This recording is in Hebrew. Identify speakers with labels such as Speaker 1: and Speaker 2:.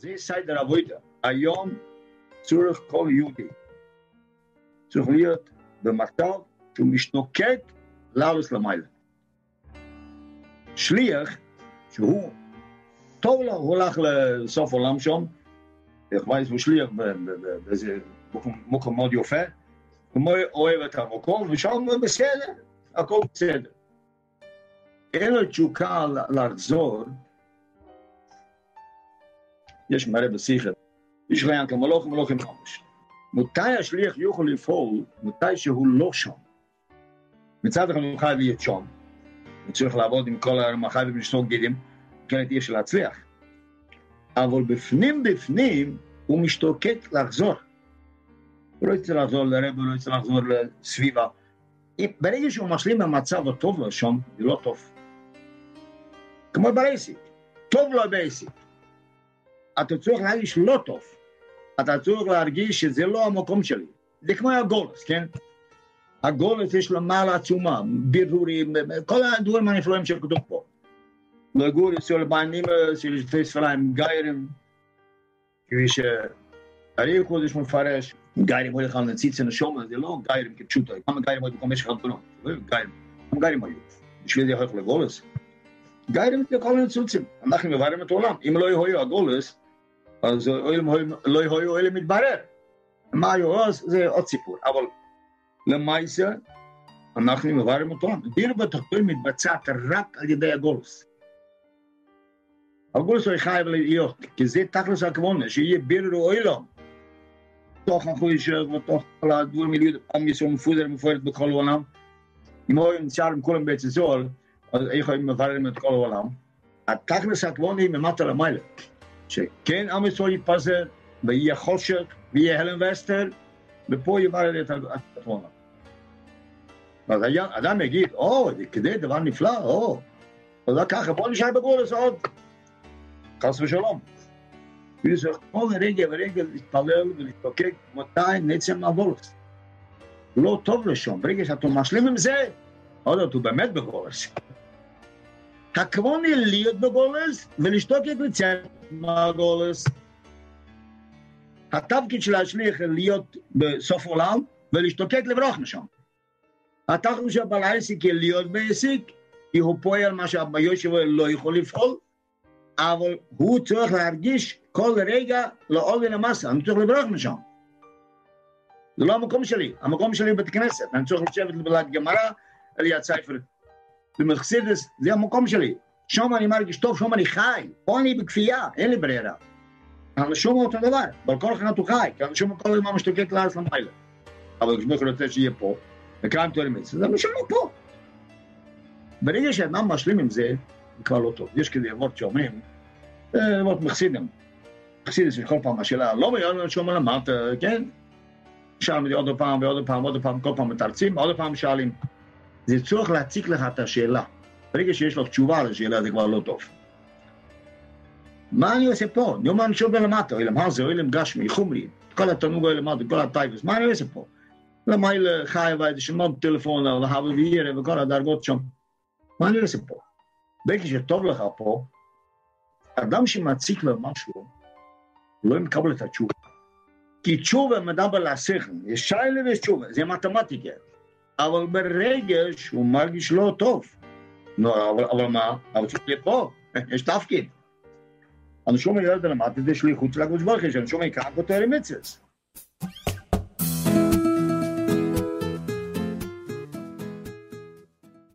Speaker 1: זה סדר עבודה. היום צריך כל יהודי. צריך להיות במצב שהוא משתוקק לעלות למעלה. שליח, שהוא טוב לו, הוא הולך לסוף עולם שם, הוא שליח באיזה מקום מאוד יפה, הוא אוהב את המקום, ושם בסדר, הכל בסדר. אין לו תשוקה לחזור, יש מראה בשיחה, יש ריין כמלוך ומלוכים ממש. מתי השליח יוכל לפעול, מתי שהוא לא שם. מצד אחד הוא חייב להיות שם, הוא צריך לעבוד עם כל המחייב ולשתוק גידים, כן אי אפשר להצליח. אבל בפנים הוא משתוקק לחזור. הוא לא יצא לחזור לרב, הוא לא יצא לחזור לסביבה. ברגע שהוא משלים במצב הטוב לו שם, זה לא טוב. כמו ברייסיק, טוב לו ברייסיק. אתה צריך להרגיש לא טוב. אתה צריך להרגיש שזה לא המקום שלי. זה כמו הגולס, כן? הגולס יש לו מעלה עצומה, בירורים, כל הדברים הנפלאים שכתוב פה. לגור אצל בעניינים של שתי ספריים, גיירים, כפי שהרי קודש מפרש, גיירים הולך על נציץ הנשום, זה לא גיירים כפשוטו, כמה גיירים היו בקומש חלטונות, כמה גיירים היו, בשביל זה הולך לגולס. גיירים זה כל נצוצים, אנחנו מבררים את העולם, אם לא יהיו הגולס, אז לא יהיו אלה מתברר. מה היו אז, זה עוד סיפור, אבל למעשה, אנחנו מבררים את העולם. דיר בתחתון מתבצעת רק על ידי הגולס. הגולס הוא חייב להיות, כי זה תכלס הכוונה, שיהיה בירור אוילום. תוך החוישר ותוך כל הדברים מיליון, עם ישראל מפוארת בכל העולם. אם הוא נשאר עם כולם בית זול, אז יכולים מבררים את כל העולם. התכלס הכוונה היא ממטה למעלה. שכן עם ישראל יתפזר, ויהיה חושך, ויהיה הלם ואסתר, ופה יברר את הכוונה. אז אדם יגיד, זה כדי דבר נפלא, אז ככה, בוא נשאר בגולס עוד. חס ושלום. צריך כל רגע ורגע להתפלל ולהתפקק מתי נצא מהגולס. לא טוב לשום, ברגע שאתה משלים עם זה, עוד הוא באמת בגולס. הכוונה להיות בגולס ולהשתוקק לצאת מהגולס. התפקיד של השליח להיות בסוף עולם ולהשתוקק לברוח משם. התפקיד של בעל העסק להיות בעסק, כי הוא פועל מה שהיושב לא יכול לפעול, אבל הוא צריך להרגיש כל רגע לעול ולמסה, אני צריך לברוח משם. זה לא המקום שלי, המקום שלי בית כנסת, אני צריך לשבת לבלת גמרא, על יד ספר. במחסידס, זה המקום שלי. שם אני מרגיש טוב, שם אני חי, פה אני בכפייה, אין לי ברירה. אבל שום אותו דבר, אבל כל אחד הוא חי, כי שום כל הזמן משתוקק לארץ למעלה. אבל כשבוך רוצה שיהיה פה, וקראים תוארים את זה, זה משהו פה. ברגע שאדם משלים עם זה, זה כבר לא טוב. יש כזה עבוד שאומרים, עבוד מחסידים. מחסידס שכל פעם השאלה, לא ביום שום למטה, כן? שאלנו את זה עוד פעם ועוד פעם, עוד פעם, כל פעם מתרצים, עוד פעם שאלים. זה צורך להציג לך את השאלה. ברגע שיש לך תשובה לשאלה, זה כבר לא טוב. מה אני עושה פה? אני אומר שוב למטה, אילם הזה, אילם גשמי, חומרי, כל התנוג למטה, כל הטייבס, מה אני עושה פה? למעלה חי ואיזה שמות טלפון, להבל וירא וכל הדרגות שם. מה אני עושה פה? ברגע שטוב לך פה, אדם שמציק לו משהו, לא מקבל את התשובה. כי תשובה מדבר לשכל, יש שיילה ויש תשובה, זה מתמטיקה. אבל ברגע שהוא מרגיש לא טוב, אבל מה? אבל צריך להיות פה, יש תפקיד. אנשים יודעים למטה, זה שליחות של הקדוש ברוך הוא, אנשים כאן כותרים מצווה.